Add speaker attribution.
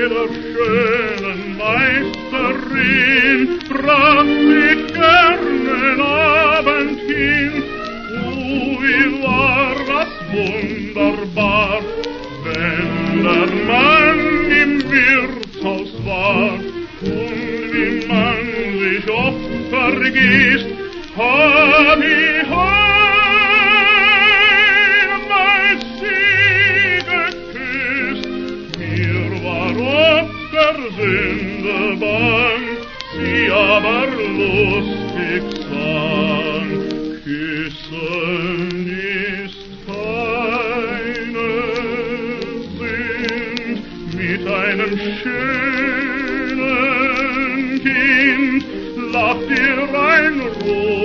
Speaker 1: jeder schönen Meisterin bracht ich gern Abend hin. Wie war das wunderbar, wenn der Mann im Wirtshaus war, und wie man sich oft vergisst, hab ich einmal sie geküsst. Mir war ob der Sünde bang, sie aber lustig sang. Küssen ist keine Sünd, mit einem schönen Kind lacht ihr ein Rot.